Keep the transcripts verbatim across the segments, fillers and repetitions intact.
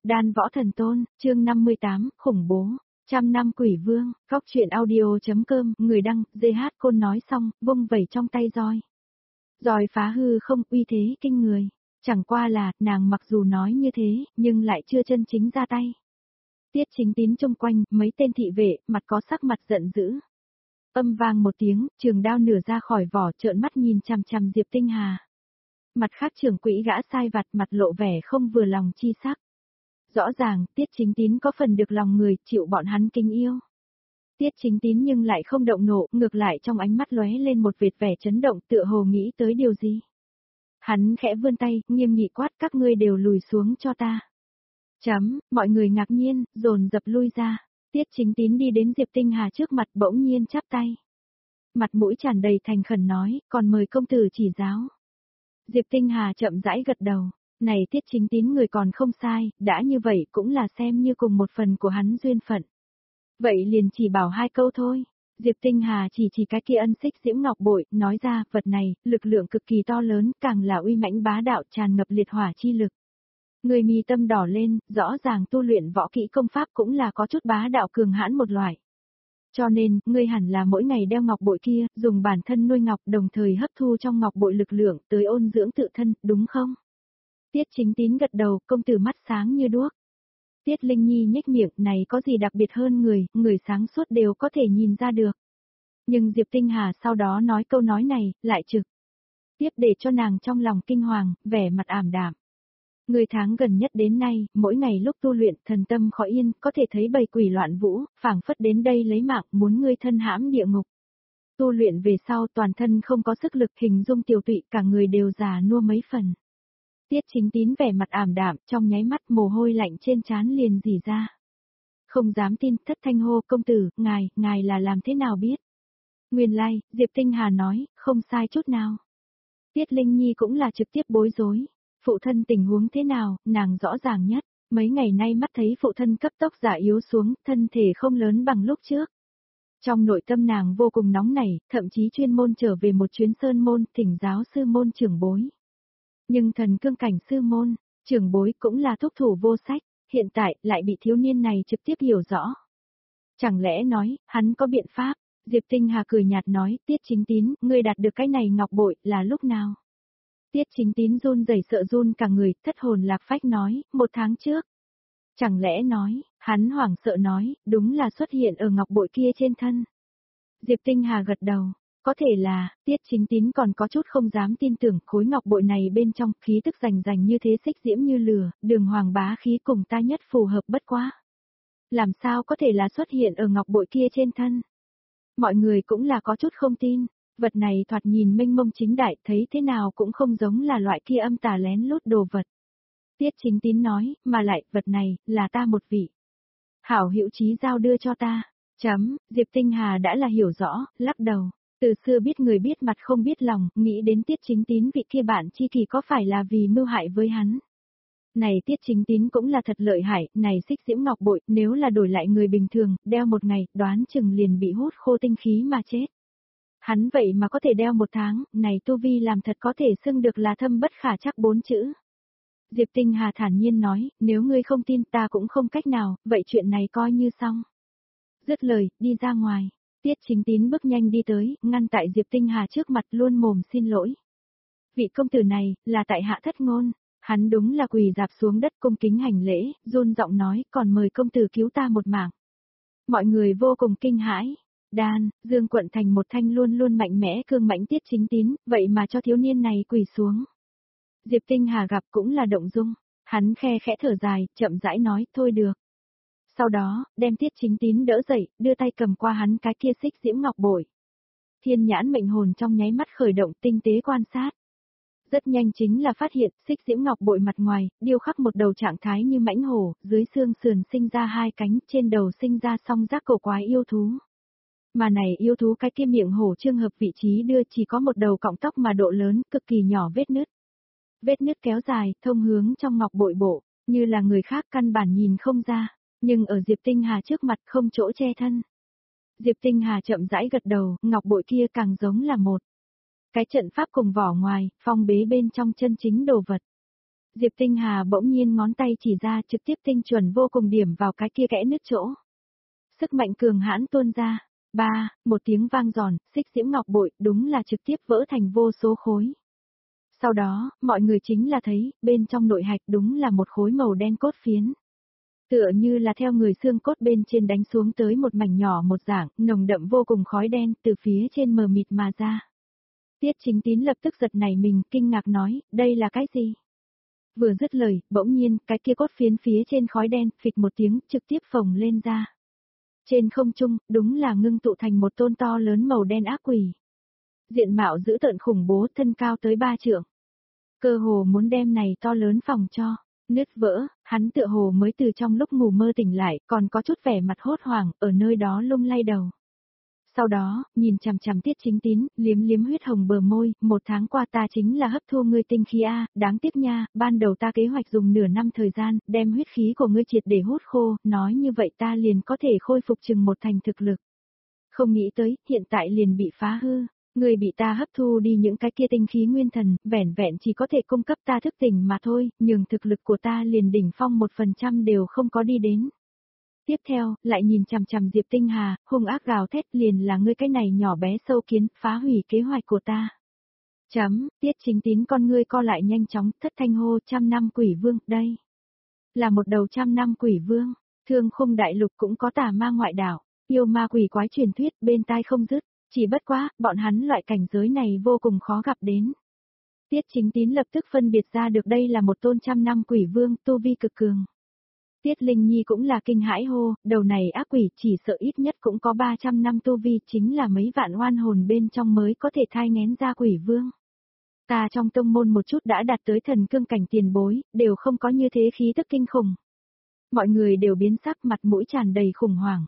Đan Võ Thần Tôn, chương năm mươi tám, khủng bố, trăm năm quỷ vương, góc truyện audio.com, người đăng, giê hát Côn nói xong, vung vẩy trong tay roi. Roi phá hư không, uy thế kinh người, chẳng qua là, nàng mặc dù nói như thế, nhưng lại chưa chân chính ra tay. Tiết Chính Tín chung quanh, mấy tên thị vệ, mặt có sắc mặt giận dữ. Âm vang một tiếng, trường đao nửa ra khỏi vỏ, trợn mắt nhìn chằm chằm Diệp Tinh Hà. Mặt khác trưởng quỹ gã sai vặt, mặt lộ vẻ không vừa lòng chi sắc. Rõ ràng, Tiết Chính Tín có phần được lòng người, chịu bọn hắn kính yêu. Tiết Chính Tín nhưng lại không động nộ, ngược lại trong ánh mắt lóe lên một vệt vẻ chấn động, tựa hồ nghĩ tới điều gì. Hắn khẽ vươn tay, nghiêm nghị quát, các ngươi đều lùi xuống cho ta. Chấm, mọi người ngạc nhiên, dồn dập lui ra. Tiết Chính Tín đi đến Diệp Tinh Hà trước mặt, bỗng nhiên chắp tay. Mặt mũi tràn đầy thành khẩn nói, còn mời công tử chỉ giáo. Diệp Tinh Hà chậm rãi gật đầu. Này Tiết Chính Tín người còn không sai, đã như vậy cũng là xem như cùng một phần của hắn duyên phận. Vậy liền chỉ bảo hai câu thôi. Diệp Tinh Hà chỉ chỉ cái kia ân xích diễm ngọc bội, nói ra, vật này, lực lượng cực kỳ to lớn, càng là uy mãnh bá đạo tràn ngập liệt hỏa chi lực. Người mi tâm đỏ lên, rõ ràng tu luyện võ kỹ công pháp cũng là có chút bá đạo cường hãn một loại. Cho nên, ngươi hẳn là mỗi ngày đeo ngọc bội kia, dùng bản thân nuôi ngọc đồng thời hấp thu trong ngọc bội lực lượng tới ôn dưỡng tự thân, đúng không? Tiết Chính Tín gật đầu, công tử mắt sáng như đuốc. Tiết Linh Nhi nhếch miệng, này có gì đặc biệt hơn người, người sáng suốt đều có thể nhìn ra được. Nhưng Diệp Tinh Hà sau đó nói câu nói này, lại trực tiếp để cho nàng trong lòng kinh hoàng, vẻ mặt ảm đạm. Người tháng gần nhất đến nay, mỗi ngày lúc tu luyện, thần tâm khó yên, có thể thấy bầy quỷ loạn vũ, phảng phất đến đây lấy mạng, muốn ngươi thân hãm địa ngục. Tu luyện về sau toàn thân không có sức lực, hình dung tiểu tụy, cả người đều già nua mấy phần. Tiết Chính Tín vẻ mặt ảm đạm, trong nháy mắt mồ hôi lạnh trên trán liền rỉ ra. Không dám tin, thất thanh hô, công tử, ngài, ngài là làm thế nào biết? Nguyên lai, Diệp Tinh Hà nói, không sai chút nào. Tiết Linh Nhi cũng là trực tiếp bối rối. Phụ thân tình huống thế nào, nàng rõ ràng nhất. Mấy ngày nay mắt thấy phụ thân cấp tốc già yếu xuống, thân thể không lớn bằng lúc trước. Trong nội tâm nàng vô cùng nóng nảy, thậm chí chuyên môn trở về một chuyến sơn môn, thỉnh giáo sư môn trưởng bối. Nhưng thần cương cảnh sư môn, trưởng bối cũng là thúc thủ vô sách, hiện tại lại bị thiếu niên này trực tiếp hiểu rõ. Chẳng lẽ nói, hắn có biện pháp? Diệp Tinh Hà cười nhạt nói, Tiết Chính Tín, ngươi đạt được cái này ngọc bội, là lúc nào? Tiết Chính Tín run rẩy sợ run cả người, thất hồn lạc phách nói, một tháng trước. Chẳng lẽ nói, hắn hoảng sợ nói, đúng là xuất hiện ở ngọc bội kia trên thân. Diệp Tinh Hà gật đầu. Có thể là, Tiết Chính Tín còn có chút không dám tin tưởng khối ngọc bội này bên trong khí tức rành rành như thế xích diễm như lửa, đường hoàng bá khí cùng ta nhất phù hợp bất quá. Làm sao có thể là xuất hiện ở ngọc bội kia trên thân? Mọi người cũng là có chút không tin, vật này thoạt nhìn mênh mông chính đại thấy thế nào cũng không giống là loại kia âm tà lén lút đồ vật. Tiết Chính Tín nói, mà lại, vật này, là ta một vị. Hảo hữu chí giao đưa cho ta, chấm, Diệp Tinh Hà đã là hiểu rõ, lắc đầu. Từ xưa biết người biết mặt không biết lòng, nghĩ đến Tiết Chính Tín vị kia bạn chi kỳ có phải là vì mưu hại với hắn. Này Tiết Chính Tín cũng là thật lợi hại, này xích diễm ngọc bội, nếu là đổi lại người bình thường, đeo một ngày, đoán chừng liền bị hút khô tinh khí mà chết. Hắn vậy mà có thể đeo một tháng, này tu vi làm thật có thể xưng được là thâm bất khả chắc bốn chữ. Diệp Tinh Hà thản nhiên nói, nếu ngươi không tin ta cũng không cách nào, vậy chuyện này coi như xong. Dứt lời, đi ra ngoài. Tiết Chính Tín bước nhanh đi tới, ngăn tại Diệp Tinh Hà trước mặt luôn mồm xin lỗi. Vị công tử này, là tại hạ thất ngôn, hắn đúng là quỳ dạp xuống đất cung kính hành lễ, run giọng nói, còn mời công tử cứu ta một mạng. Mọi người vô cùng kinh hãi, đan, dương quận thành một thanh luôn luôn mạnh mẽ cương mãnh Tiết Chính Tín, vậy mà cho thiếu niên này quỳ xuống. Diệp Tinh Hà gặp cũng là động dung, hắn khe khẽ thở dài, chậm rãi nói, thôi được. Sau đó, đem Tiết Chính Tín đỡ dậy, đưa tay cầm qua hắn cái kia xích diễm ngọc bội. Thiên nhãn mệnh hồn trong nháy mắt khởi động tinh tế quan sát. Rất nhanh chính là phát hiện, xích diễm ngọc bội mặt ngoài, điêu khắc một đầu trạng thái như mãnh hổ, dưới xương sườn sinh ra hai cánh, trên đầu sinh ra song giác cổ quái yêu thú. Mà này yêu thú cái kia miệng hổ trường hợp vị trí đưa chỉ có một đầu cọng tóc mà độ lớn, cực kỳ nhỏ vết nứt. Vết nứt kéo dài, thông hướng trong ngọc bội bộ, như là người khác căn bản nhìn không ra. Nhưng ở Diệp Tinh Hà trước mặt không chỗ che thân. Diệp Tinh Hà chậm rãi gật đầu, ngọc bội kia càng giống là một cái trận pháp cùng vỏ ngoài, phong bế bên trong chân chính đồ vật. Diệp Tinh Hà bỗng nhiên ngón tay chỉ ra trực tiếp tinh chuẩn vô cùng điểm vào cái kia kẽ nứt chỗ. Sức mạnh cường hãn tuôn ra. Ba, một tiếng vang giòn, xích diễm ngọc bội đúng là trực tiếp vỡ thành vô số khối. Sau đó, mọi người chính là thấy, bên trong nội hạch đúng là một khối màu đen cốt phiến. Tựa như là theo người xương cốt bên trên đánh xuống tới một mảnh nhỏ một dạng, nồng đậm vô cùng khói đen từ phía trên mờ mịt mà ra. Tiết Chính Tín lập tức giật nảy mình, kinh ngạc nói, đây là cái gì? Vừa dứt lời, bỗng nhiên, cái kia cốt phiến phía trên khói đen, phịch một tiếng, trực tiếp phồng lên ra. Trên không trung, đúng là ngưng tụ thành một tôn to lớn màu đen ác quỷ. Diện mạo dữ tợn khủng bố, thân cao tới ba trượng. Cơ hồ muốn đem này to lớn phòng cho nứt vỡ, hắn tựa hồ mới từ trong lúc ngủ mơ tỉnh lại, còn có chút vẻ mặt hốt hoảng, ở nơi đó lung lay đầu. Sau đó, nhìn chằm chằm Tiết Chính Tín, liếm liếm huyết hồng bờ môi, một tháng qua ta chính là hấp thu ngươi tinh khí a, đáng tiếc nha, ban đầu ta kế hoạch dùng nửa năm thời gian, đem huyết khí của ngươi triệt để hút khô, nói như vậy ta liền có thể khôi phục chừng một thành thực lực. Không nghĩ tới, hiện tại liền bị phá hư. Người bị ta hấp thu đi những cái kia tinh khí nguyên thần, vẻn vẹn chỉ có thể cung cấp ta thức tỉnh mà thôi, nhưng thực lực của ta liền đỉnh phong một phần trăm đều không có đi đến. Tiếp theo, lại nhìn chằm chằm Diệp Tinh Hà, hung ác gào thét liền là ngươi cái này nhỏ bé sâu kiến, phá hủy kế hoạch của ta. Chấm, Tiết Chính Tín con ngươi co lại nhanh chóng, thất thanh hô trăm năm quỷ vương, đây. Là một đầu trăm năm quỷ vương, Thương Khung đại lục cũng có tà ma ngoại đảo, yêu ma quỷ quái truyền thuyết bên tai không dứt. Chỉ bất quá, bọn hắn loại cảnh giới này vô cùng khó gặp đến. Tiết Chính Tín lập tức phân biệt ra được đây là một tôn trăm năm quỷ vương, tu vi cực cường. Tiết Linh Nhi cũng là kinh hãi hô, đầu này ác quỷ chỉ sợ ít nhất cũng có ba trăm năm tu vi, chính là mấy vạn oan hồn bên trong mới có thể thai nghén ra quỷ vương. Ta trong tông môn một chút đã đạt tới thần cương cảnh tiền bối, đều không có như thế khí tức kinh khủng. Mọi người đều biến sắc, mặt mũi tràn đầy khủng hoảng.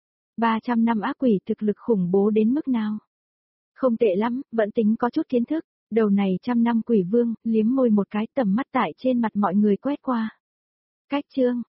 ba trăm năm ác quỷ thực lực khủng bố đến mức nào? Không tệ lắm, vẫn tính có chút kiến thức, đầu này trăm năm quỷ vương, liếm môi một cái, tầm mắt tại trên mặt mọi người quét qua. Cách chương,